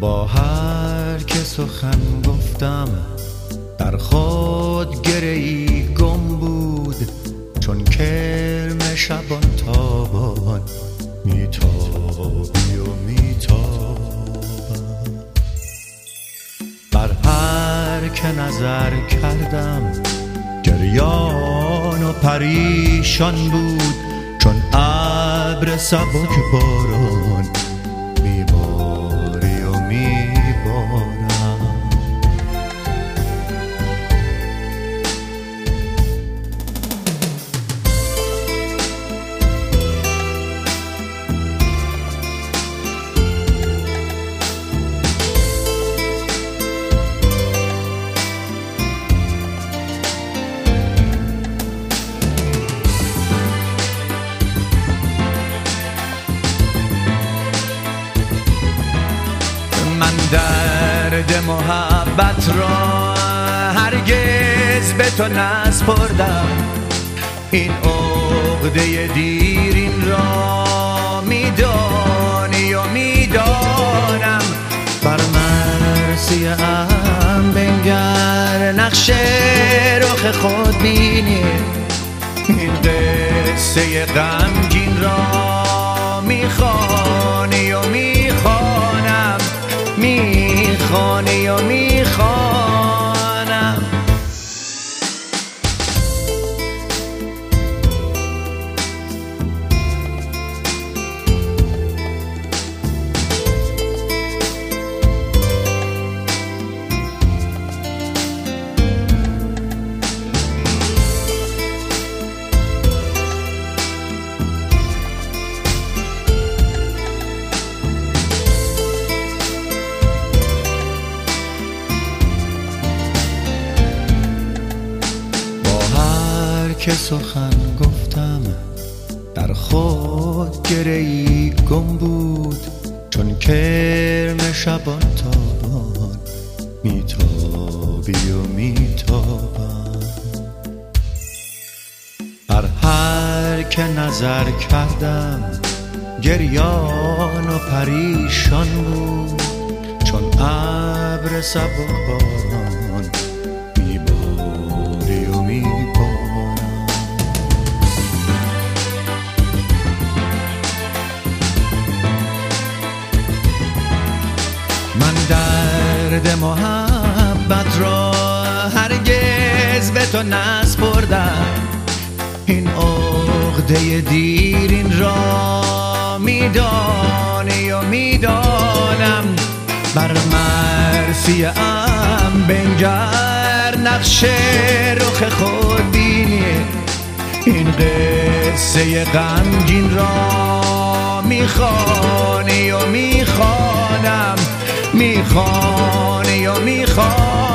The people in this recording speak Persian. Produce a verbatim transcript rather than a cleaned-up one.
با هر که سخن گفتم در خود گره‌ای گم بود، چون کرم شبان تابان میتابی و میتابم. بر هر که نظر کردم گریان و پریشان بود، چون ابر سبک باران میباری و میبارم. من درد محبت را هرگز به تو نسپردم، این عقده دیرین را میدانی و میدانم. بر مرسی ام بنگر نقش رخ خود بینی، این قصه غمگین را میخوانی و میخوانم، میخوانی و میخوانم. که سخن گفتم در خود گره‌ای گم بود، چون کرم شبان تابان میتابی و میتابم. بر هر که نظر کردم گریان و پریشان بود، چون ابر سبک باران میباری و میبارم. من درد محبت را هرگز به تو نسپردم، این عقده دیرین را میدانی و میدانم. بر مرسی ام بنگر نقش رخ خود بینی، این قصه غمگین را میخوانی و میخوانم، میخوانی و میخوانم.